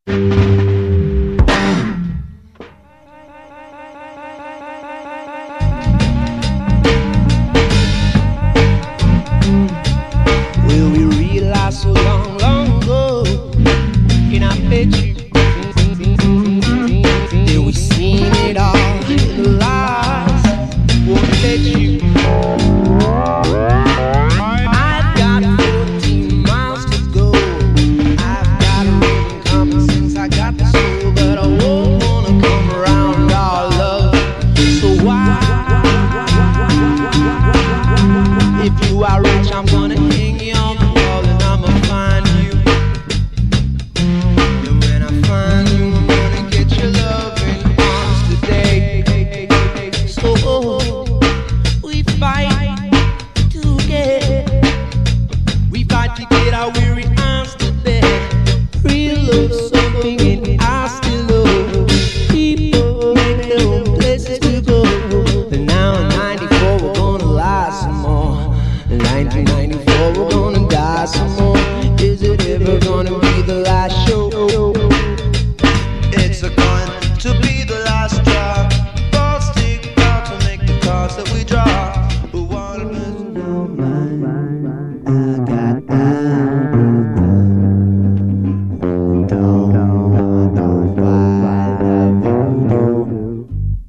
Well, we realized so long, long ago, and I bet you that we seen it all in the lies. Won't let you. I've got 14 miles to go. I've got a little common sense. I got the soul, but I won't wanna come around our love. So why? If you are rich, I'm gonna hang you on the wall and I'ma find you. And when I find you, I'm gonna get your love in arms today. So we fight to get our weary arms to bed. Real love something and I still love. People make their own places to go. But now in 94 we're gonna lie some more. In 1994 we're gonna die some more. Is it ever gonna be the last show? It's going to be the last drop. Balls stick out to make the cards that we draw. But what a person of mine, I got don't know why I love you.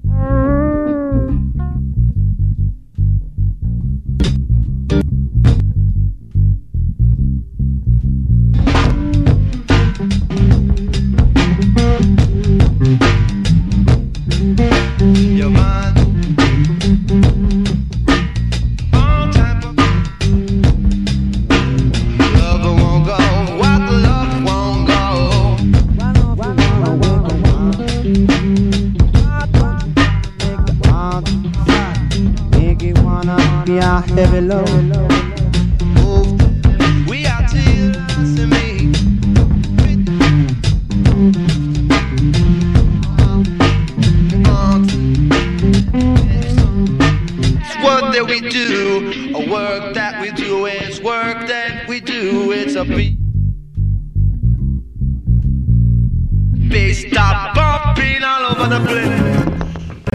You're mine. All type of love won't go. What the love won't go. Make it wanna be a heavy load. Move. We are tears in me. It's work that we do. A work that we do is work that we do. It's a beat. Bass stop bumping all over the place.